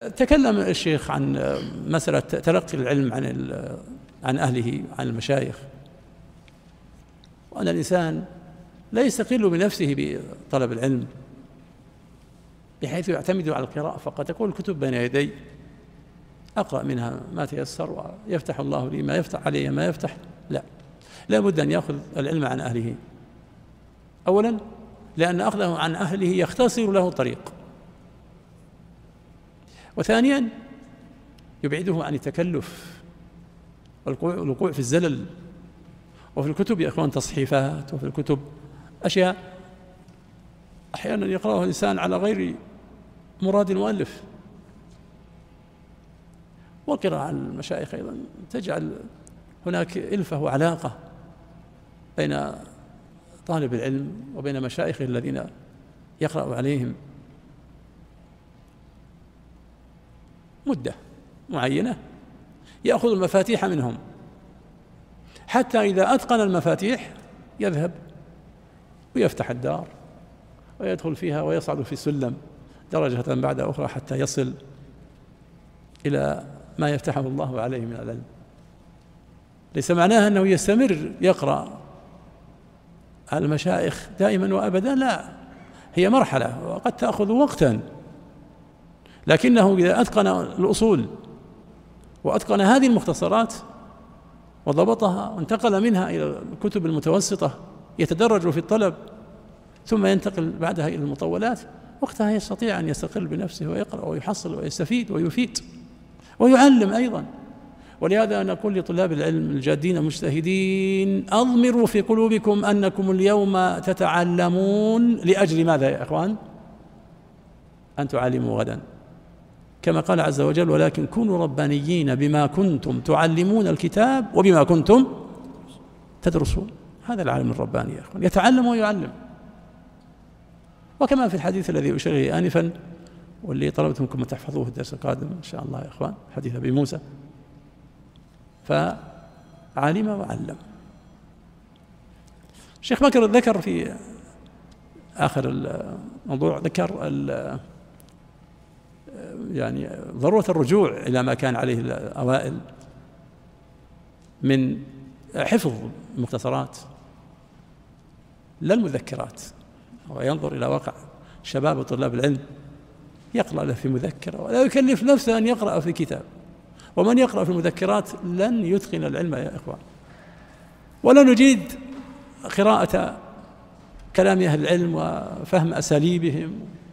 تكلم الشيخ عن مسألة تلقي العلم عن أهله، عن المشايخ، وأن الإنسان لا يستقل بنفسه بطلب العلم بحيث يعتمد على القراءة فقط. تكون الكتب بين يدي، أقرأ منها ما تيسر ويفتح الله لي ما يفتح علي ما يفتح. لا بد أن يأخذ العلم عن أهله. أولا لأن أخذه عن أهله يختصر له الطريق، وثانيا يبعده عن التكلف والوقوع في الزلل. وفي الكتب يا إخوان تصحيفات، وفي الكتب أشياء أحيانا يقرأها الإنسان على غير مراد المؤلف. والقراءة عن المشايخ أيضا تجعل هناك ألفة وعلاقة بين طالب العلم وبين مشايخه الذين يقرأ عليهم مدة معينة، يأخذ المفاتيح منهم حتى إذا أتقن المفاتيح يذهب ويفتح الدار ويدخل فيها ويصعد في السلم درجة بعد أخرى حتى يصل إلى ما يفتحه الله عليه من العلم. ليس معناها أنه يستمر يقرأ على المشايخ دائما وأبدا، لا، هي مرحلة وقد تأخذ وقتا، لكنه إذا أتقن الأصول وأتقن هذه المختصرات وضبطها وانتقل منها إلى الكتب المتوسطة يتدرج في الطلب ثم ينتقل بعدها إلى المطولات، وقتها يستطيع أن يستقل بنفسه ويقرأ ويحصل ويستفيد ويفيد ويعلم أيضا. ولهذا نقول لطلاب العلم الجادين المجتهدين: أضمروا في قلوبكم أنكم اليوم تتعلمون لأجل ماذا يا إخوان؟ أن تعلموا غدا، كما قال عز وجل: ولكن كونوا ربانيين بما كنتم تعلمون الكتاب وبما كنتم تدرسون. هذا العالم الرباني يا إخوان، يتعلم ويعلم. وكما في الحديث الذي أشير إليه آنفا واللي طلبت منكم تحفظوه الدرس القادم إن شاء الله يا إخوان، حديث أبي موسى: فعلم وعلم. الشيخ بكر ذكر في آخر الموضوع ذكر يعني ضرورة الرجوع إلى ما كان عليه الأوائل من حفظ المختصرات لا المذكرات، وينظر إلى واقع شباب وطلاب العلم يقرأ له في مذكرة ولا يكلف نفسه أن يقرأ في كتاب. ومن يقرأ في المذكرات لن يتقن العلم يا إخوان، ولا نجيد قراءة كلام أهل العلم وفهم أساليبهم